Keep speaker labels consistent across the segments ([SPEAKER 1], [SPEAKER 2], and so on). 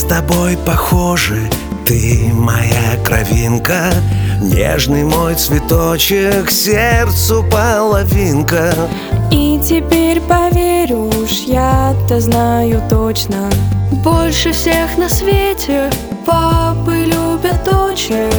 [SPEAKER 1] тобой похожи, ты моя кровинка, нежный мой цветочек, сердцу половинка.
[SPEAKER 2] И теперь поверю уж, я-то знаю точно, больше всех на свете папы любят дочек.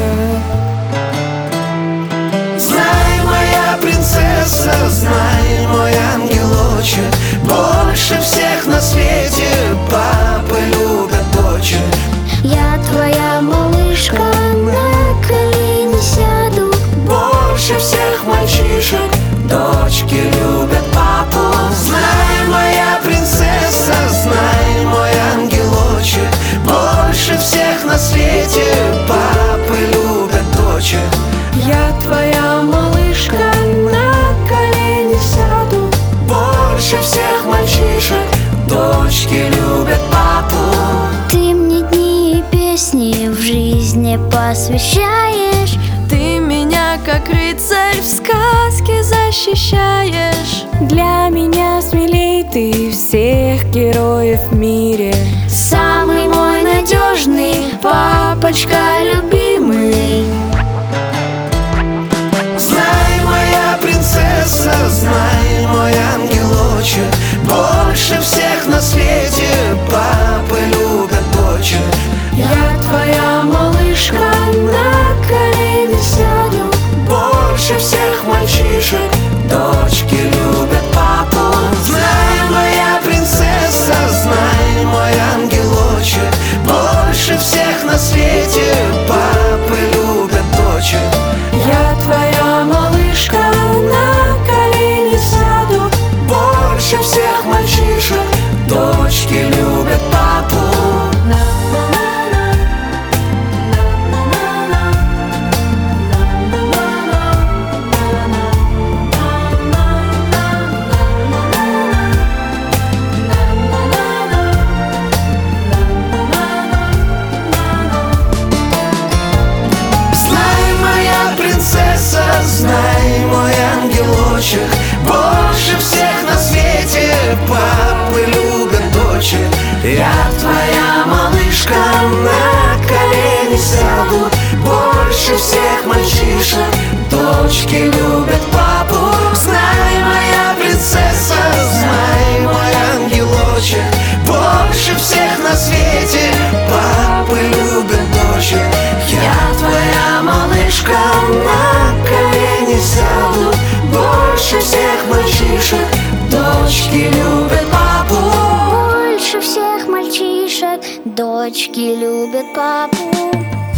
[SPEAKER 1] Знай, моя принцесса, знай, мой ангелочек, больше всех на свете папы любят дочек.
[SPEAKER 3] Я твоя малышка, на колени сяду,
[SPEAKER 1] больше всех мальчишек дочки любят папу. Знай, моя принцесса, знай, мой ангелочек, больше всех на свете папы любят дочек.
[SPEAKER 2] Я твоя малышка, на колени сяду,
[SPEAKER 1] больше всех мальчишек дочки любят папу.
[SPEAKER 3] ты мне дни и песни в жизни посвящаешь,
[SPEAKER 2] ты меня как рыцарь в сказке защищаешь. Для меня смелей ты всех героев в мире,
[SPEAKER 3] самый мой надежный папочка любимый.
[SPEAKER 1] Знай, моя принцесса, знай, мой ангелочек, больше всех на свете папы любят дочек.
[SPEAKER 2] я твоя малышка, на колени сяду,
[SPEAKER 1] больше всех мальчишек дочки любят папу. Знай, моя принцесса, знай, мой ангелочек, больше всех на свете папы любят дочек.
[SPEAKER 2] я твоя малышка, на колени сяду,
[SPEAKER 1] больше всех мальчишек дочки любят папу. Знай, мой ангелочек, больше всех на свете папы любят дочек. Я твоя малышка, на колени сяду, больше всех мальчишек дочки любят папу. Знай, моя принцесса, знай, мой ангелочек, больше всех на свете папы любят дочек. Я твоя малышка, на колени сяду, больше всех мальчишек дочки любят папу.
[SPEAKER 3] Больше всех мальчишек дочки любят папу.